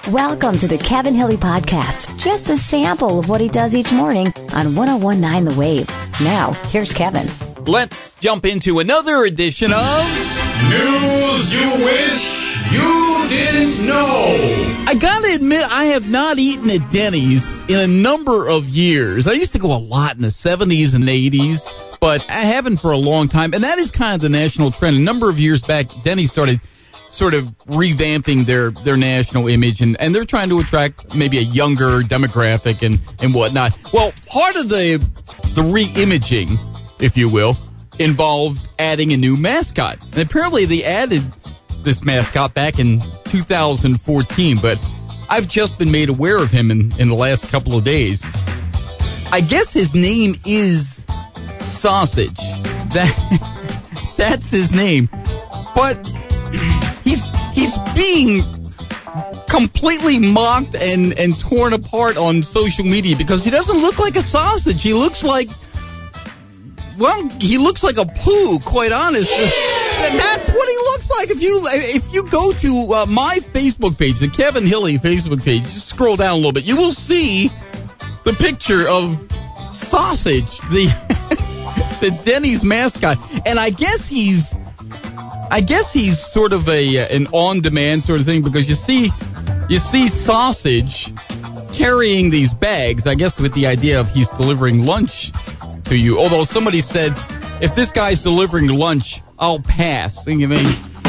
Welcome to the Kevin Hilly Podcast. Just a sample of what he does each morning on 101.9 The Wave. Now, here's Kevin. Let's jump into another edition of News You Wish You Didn't Know. I gotta admit, I have not eaten at Denny's in a number of years. I used to go a lot in the 70s and 80s, but I haven't for a long time. And that is kind of the national trend. A number of years back, Denny's started sort of revamping their national image, and they're trying to attract maybe a younger demographic and whatnot. Well, part of the re-imaging, if you will, involved adding a new mascot. And apparently they added this mascot back in 2014, but I've just been made aware of him in the last couple of days. I guess his name is Sausage. That's his name. But he's being completely mocked and torn apart on social media because he doesn't look like a sausage. He looks like, well, he looks like a poo, quite honest. That's what he looks like. If you go to my Facebook page, the Kevin Hilly Facebook page, just scroll down a little bit, you will see the picture of Sausage, the Denny's mascot. And I guess he's sort of an on-demand sort of thing because you see Sausage carrying these bags, I guess with the idea of he's delivering lunch to you. Although somebody said, if this guy's delivering lunch, I'll pass. You mean,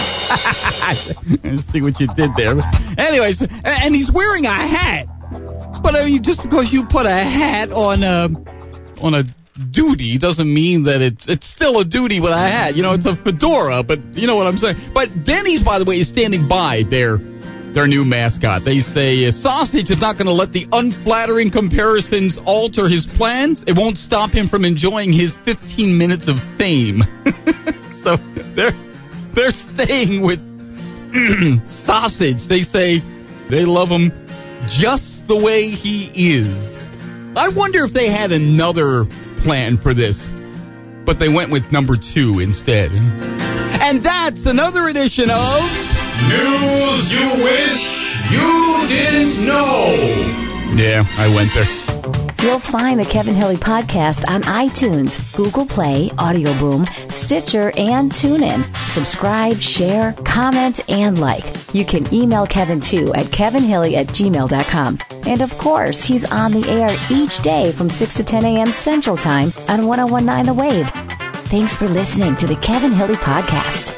see what you did there. Anyways, and he's wearing a hat. But I mean, just because you put a hat on a duty doesn't mean that it's still a duty with a hat. You know, it's a fedora, but you know what I'm saying. But Denny's, by the way, is standing by their new mascot. They say Sausage is not going to let the unflattering comparisons alter his plans. It won't stop him from enjoying his 15 minutes of fame. So they're staying with Sausage. They say they love him just the way he is. I wonder if they had another plan for this, but they went with number 2 instead. And that's another edition of News You Wish You Didn't Know. Yeah, I went there. You'll find the Kevin Hilly Podcast on iTunes, Google Play, Audio Boom, Stitcher, and TuneIn. Subscribe, share, comment, and like. You can email Kevin too at kevinhilly@gmail.com. And of course, he's on the air each day from 6 to 10 a.m. Central Time on 101.9 The Wave. Thanks for listening to the Kevin Hilly Podcast.